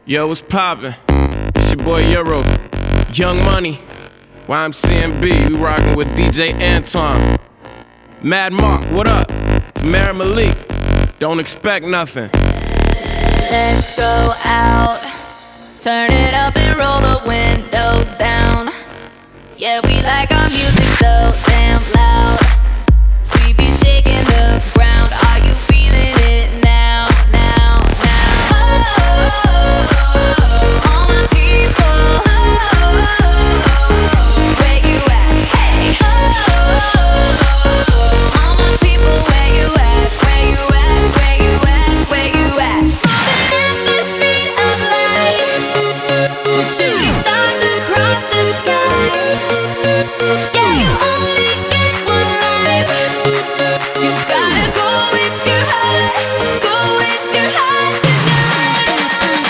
Yo, what's poppin'? It's your boy Euro, Young Money, YMCMB. We rockin' with DJ Antoine. Mad Mark, what up? Tamara Malik, don't expect nothing. Let's go out, turn it up and roll the windows down. Yeah, we like our music so damn loud. We be shaking the ground. Are you feeling it now, now, now? Oh, all my people, where you at? Hey, all my people, where you at? Where you at? Where you at? Where you at? Moving at the speed of light, we're shooting stars across the sky. Yeah, you only get one life. You gotta go with your heart, go with your heart tonight.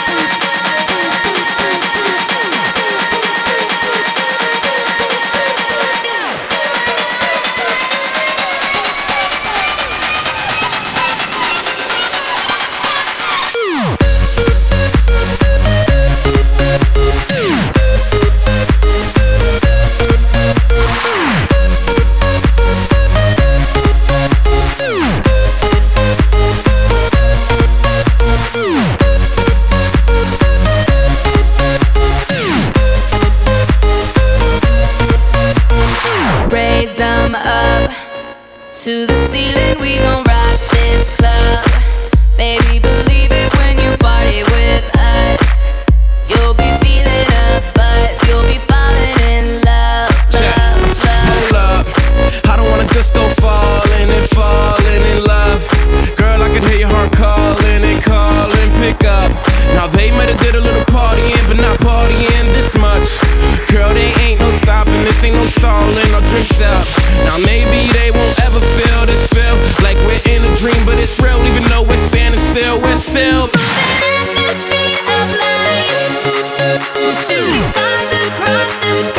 Raise them up to the ceiling, we gon' rock this club. Baby, believe it when you party with us. You'll be feeling a buzz, you'll be falling in love, love, love. Hold up, I don't wanna just go falling in love. Girl, I can hear your heart calling and calling, pick up. Now they might have did a little partying, but not partying this much. Girl, they ain't no stopping, this ain't no stalling, no drinks up. Now maybe they won't ever feel this feel like we're in a dream, but it's real, even though we're standing still, we're still Moving at the speed of light, we're shooting stars across the sky.